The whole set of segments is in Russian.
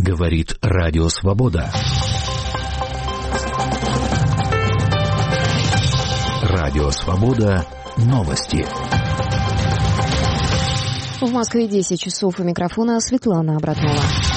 Говорит Радио Свобода. Радио Свобода. Новости. В Москве 10 часов. У микрофона Светлана Обратнова.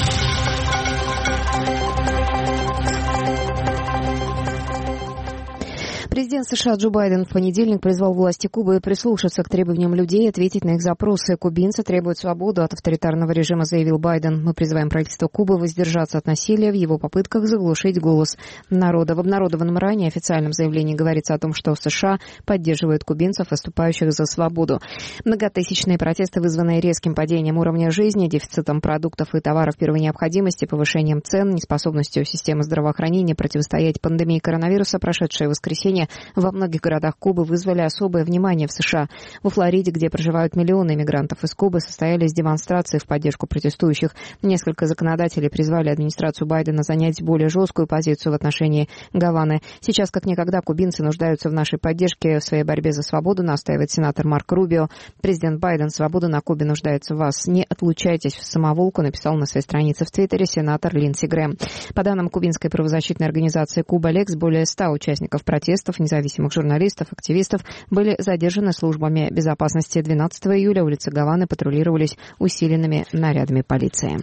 Президент США Джо Байден в понедельник призвал власти Кубы прислушаться к требованиям людей и ответить на их запросы. Кубинцы требуют свободу от авторитарного режима, заявил Байден. Мы призываем правительство Кубы воздержаться от насилия в его попытках заглушить голос народа. В обнародованном ранее официальном заявлении говорится о том, что США поддерживают кубинцев, выступающих за свободу. Многотысячные протесты, вызванные резким падением уровня жизни, дефицитом продуктов и товаров первой необходимости, повышением цен, неспособностью системы здравоохранения противостоять пандемии коронавируса, прошедшее воскресенье во многих городах Кубы вызвали особое внимание в США. Во Флориде, где проживают миллионы иммигрантов из Кубы, состоялись демонстрации в поддержку протестующих. Несколько законодателей призвали администрацию Байдена занять более жесткую позицию в отношении Гаваны. Сейчас, как никогда, кубинцы нуждаются в нашей поддержке в своей борьбе за свободу, настаивает сенатор Марко Рубио. Президент Байден: свобода на Кубе нуждается в вас. Не отлучайтесь в самоволку, написал на своей странице в Твиттере сенатор Линдси Грэм. По данным кубинской правозащитной организации Куба Лекс, более 100 участников протестов, независимых журналистов, активистов были задержаны службами безопасности. 12 июля улицы Гаваны патрулировались усиленными нарядами полиции.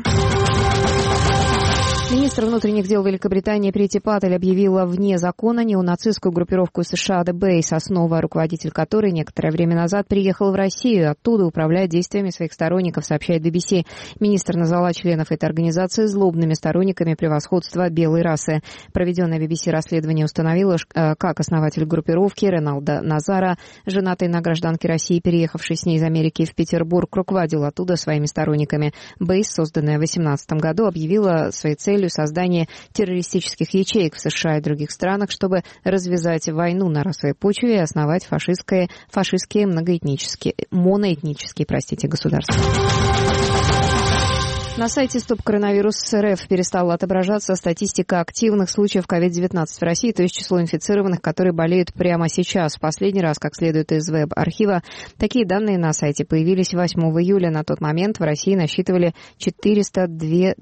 Министр внутренних дел Великобритании Прити Патель объявила вне закона неонацистскую группировку США The Base, основа, руководитель которой некоторое время назад приехал в Россию. Оттуда управляет действиями своих сторонников, сообщает BBC. Министр назвала членов этой организации злобными сторонниками превосходства белой расы. Проведенное BBC расследование установило, как основатель группировки Реналдо Назара, женатый на гражданке России, переехавший с ней из Америки в Петербург, руководил оттуда своими сторонниками. Base, созданная в 2018 году, объявила своей целью создание террористических ячеек в США и других странах, чтобы развязать войну на расовой почве и основать фашистские моноэтнические государства. На сайте Стоп Коронавирус РФ перестала отображаться статистика активных случаев COVID-19 в России, то есть число инфицированных, которые болеют прямо сейчас. В последний раз, как следует из веб-архива, такие данные на сайте появились 8 июля. На тот момент в России насчитывали 423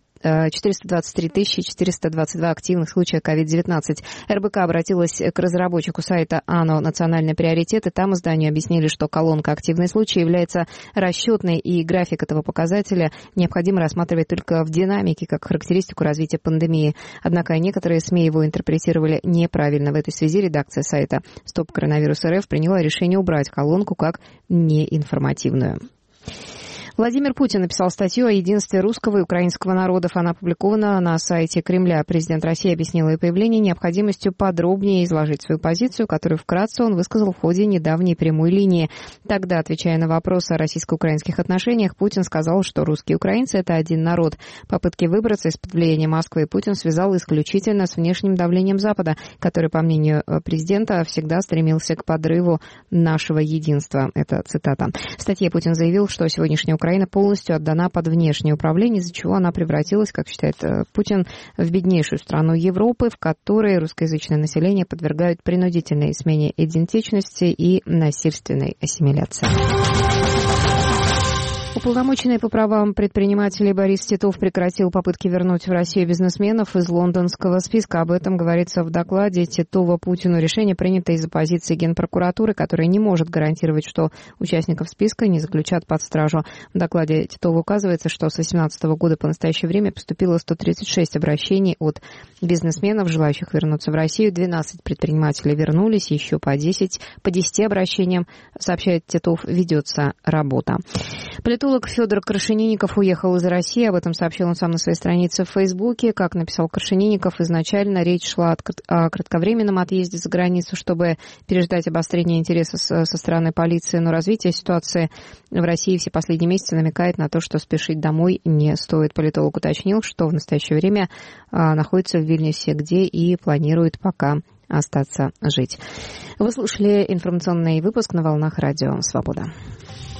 422 активных случая COVID-19. РБК обратилась к разработчику сайта АНО «Национальный приоритет», и там изданию объяснили, что колонка «Активные случаи» является расчетной, и график этого показателя необходимо рассматривать только в динамике, как характеристику развития пандемии. Однако некоторые СМИ его интерпретировали неправильно. В этой связи редакция сайта «Стоп Коронавирус РФ» приняла решение убрать колонку как неинформативную. Владимир Путин написал статью о единстве русского и украинского народов. Она опубликована на сайте Кремля. Президент России объяснил ее появление необходимостью подробнее изложить свою позицию, которую вкратце он высказал в ходе недавней прямой линии. Тогда, отвечая на вопрос о российско-украинских отношениях, Путин сказал, что русские и украинцы – это один народ. Попытки выбраться из-под влияния Москвы Путин связал исключительно с внешним давлением Запада, который, по мнению президента, всегда стремился к подрыву нашего единства. Это цитата. В статье Путин заявил, что сегодняшняя Украина полностью отдана под внешнее управление, из-за чего она превратилась, как считает Путин, в беднейшую страну Европы, в которой русскоязычное население подвергают принудительной смене идентичности и насильственной ассимиляции. Уполномоченный по правам предпринимателей Борис Титов прекратил попытки вернуть в Россию бизнесменов из лондонского списка. Об этом говорится в докладе Титова Путину. Решение принято из-за позиции Генпрокуратуры, которая не может гарантировать, что участников списка не заключат под стражу. В докладе Титова указывается, что с 2018 года по настоящее время поступило 136 обращений от бизнесменов, желающих вернуться в Россию. 12 предпринимателей вернулись, еще по 10 обращениям, сообщает Титов, ведется работа. Политолог Федор Крашенинников уехал из России. Об этом сообщил он сам на своей странице в Фейсбуке. Как написал Крашенинников, изначально речь шла о кратковременном отъезде за границу, чтобы переждать обострение интереса со стороны полиции. Но развитие ситуации в России все последние месяцы намекает на то, что спешить домой не стоит. Политолог уточнил, что в настоящее время находится в Вильнюсе, где и планирует пока остаться жить. Вы слушали информационный выпуск на волнах Радио Свобода.